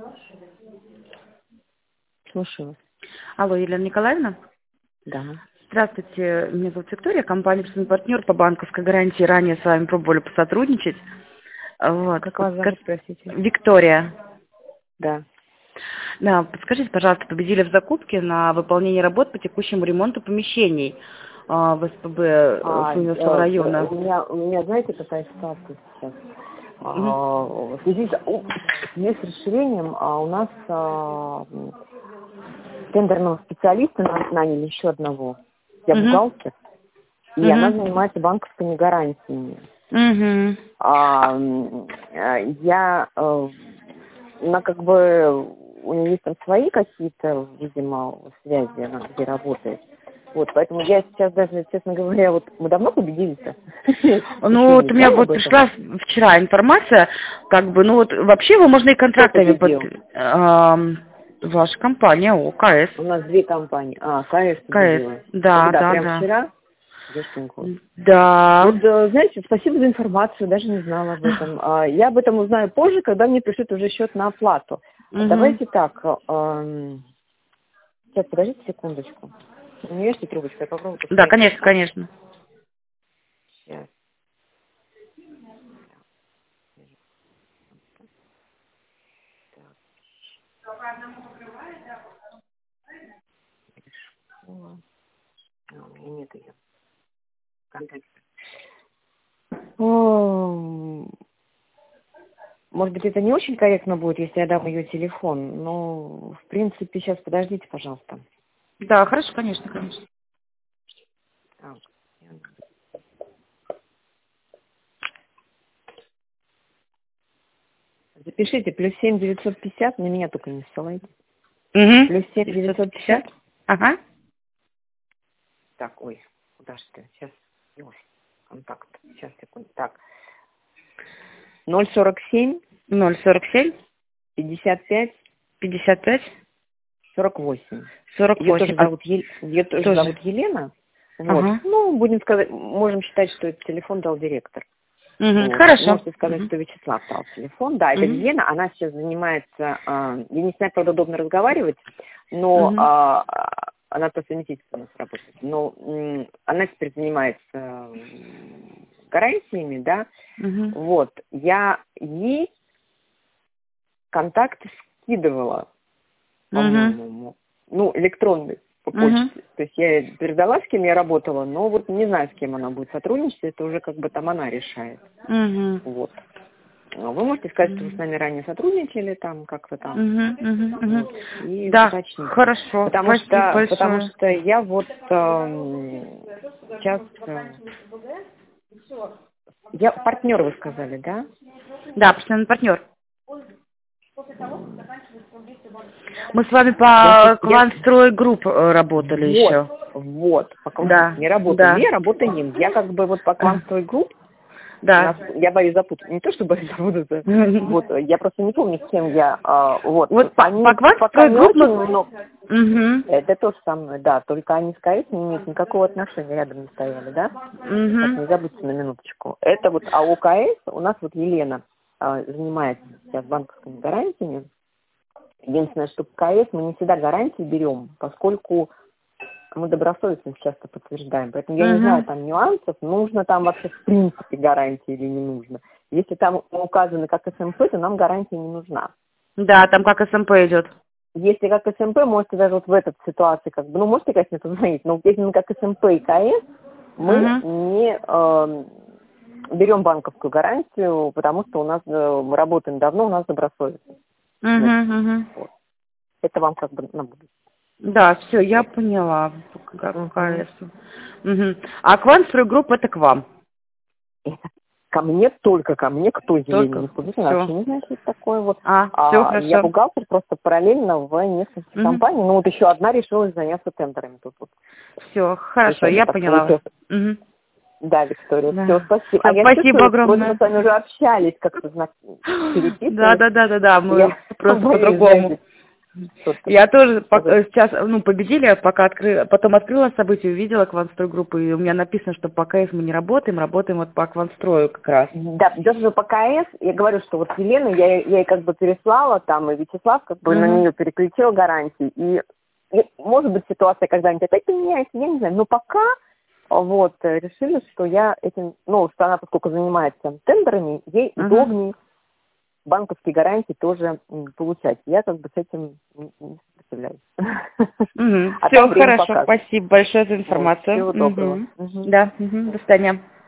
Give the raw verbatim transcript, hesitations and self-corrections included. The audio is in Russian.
Слушаю вас. Алло, Елена Николаевна? Да. Здравствуйте, меня зовут Виктория, компания «Персональный партнер» по банковской гарантии. Ранее с вами пробовали посотрудничать. Вот. Как вас зовут, простите? Виктория. Да. Да, подскажите, пожалуйста, победили в закупке на выполнение работ по текущему ремонту помещений а, в СПБ А, Фрунзенского э, района. у меня, у меня, знаете, какая ситуация сейчас? А, Мгм. в связи с, у- в связи с расширением а, у нас а, тендерного специалиста на- наняли еще одного. Я Мгм. бухгалтер, и она Мгм. занимается банковскими гарантиями. Мгм. А, м, э, я, э, она как бы, у нее есть там свои какие-то, видимо, связи, она где работает. Вот, поэтому я сейчас даже, честно говоря, вот мы давно победили-то? Ну, вот у меня вот пришла вчера информация, как бы, ну вот вообще его можно и контрактами под победил? ам, ваша компания ОКС. У нас две компании. А, КС КС, победила. да, Когда? да, Прям да. вчера? Дожденько. Да. Вот, э, знаете, спасибо за информацию, даже не знала об этом. А, Я об этом узнаю позже, когда мне пришлют уже счет на оплату. Мгм. Давайте так. эм, Сейчас, подождите секундочку. Не вешайте трубочку, я попробую Да, посмотреть. конечно, конечно. Сейчас. О, а, у меня нет ее контакта. О, Может быть, это не очень корректно будет, если я дам ее телефон, но, в принципе, сейчас подождите, пожалуйста. Да, хорошо, конечно, конечно. Так, запишите, плюс семь девятьсот пятьдесят, на меня только не ссылайте. Угу. Плюс семь девятьсот пятьдесят. Ага. Так, ой, куда же ты? Сейчас, ой, контакт. Сейчас, секунду. Так, ноль сорок семь ноль сорок семь пятьдесят пять пятьдесят пять сорок восемь. сорок Ее тоже восемь. А, зовут, Е- ее тоже тоже. зовут Елена. Вот. Ага. Ну, будем сказать, можем считать, что этот телефон дал директор. Угу. Вот. Хорошо. Можете сказать, Угу. что Вячеслав дал телефон. Да, это Угу. Елена, она сейчас занимается, а, я не знаю, правда, удобно разговаривать, но Угу. а, она по совместительству у нас работает. Но м, она теперь занимается м, гарантиями, да. Угу. Вот. Я ей контакты скидывала, Угу. по-моему, ну, электронный по Угу. почте. То есть я ей передала, с кем я работала, но вот не знаю, с кем она будет сотрудничать, это уже как бы там она решает. Угу. Вот. Вы можете сказать, что вы с нами ранее сотрудничали, там, как-то там, Угу. Угу. вот, и Да, уточните. хорошо. Потому Спасибо что, потому большое. что я вот эм, сейчас, э, я партнер, вы сказали, да? Да, постоянный партнер. Мы с вами Я, по щас- я Кванстрой Групп э, работали вот, еще. вот, по Кван- Да, не работаем, да. не работаем. Я как бы вот по Кванстрой Групп, у нас, Да. я боюсь запутать, не то, что боюсь запутаться, вот, я просто не помню, с кем я, а, вот, Вот по, они по пока Кванстрой не Групп мы... очень, но Угу. это тоже со мной, да, только они с КС не имеют никакого отношения, рядом не стояли, да? Так, не Угу. забудьте на минуточку. Это вот АОКС, у нас вот Елена а, занимается сейчас банковскими гарантиями. Единственное, что КС мы не всегда гарантии берем, поскольку мы добросовестность часто подтверждаем. Поэтому я не знаю Угу. там нюансов, нужно там вообще в принципе гарантия или не нужно. Если там указано как СМП, то нам гарантия не нужна. Да, там как СМП идет. Если как СМП, можете даже вот в этой ситуации, как бы, ну, можете, конечно, позвонить, но если мы как СМП и КС, мы Угу. не э, берем банковскую гарантию, потому что у нас, э, мы работаем давно, у нас добросовестность. Угу. Угу. Вот. Это вам как бы на будущее. Да, все, я Вот. поняла. Как Мгм. КС. Угу. А Кванстрой Групп это к вам. Это ко мне, только ко мне, кто Елене Только не публично, вообще все. не знаю, что это такое. Вот. А, все А, я хорошо. бухгалтер просто параллельно в нескольких Угу. компаниях, ну вот еще одна решилась заняться тендерами тут вот. Все, хорошо, Случайно я так поняла вас. получилось. Угу. Да, Виктория, все, Да. спасибо. А Всё, я спасибо чувствую, вроде мы огромное. с вами уже общались, как-то знак Да, переписывались. да, да, да, да, мы Я просто боюсь, по-другому. знаете, Я тоже сейчас, ну, победили, пока открыла, потом открыла событие, увидела Квантстрой-группу, и у меня написано, что по КС мы не работаем, работаем вот по Квантстрою как раз. Да, даже по КС, я говорю, что вот Елена, я, я ей как бы переслала там, и Вячеслав как бы mm-hmm. на нее переключил гарантии, и, и может быть ситуация когда-нибудь опять поменяется, я не знаю, но пока вот решили, что я этим, ну, что она, поскольку занимается тендерами, ей mm-hmm. удобнее банковские гарантии тоже получать. Я как бы с этим не сопротивляюсь. Угу. А все, хорошо. Покажет. Спасибо большое за информацию. Всего доброго. Угу. Угу. Да, угу. До свидания.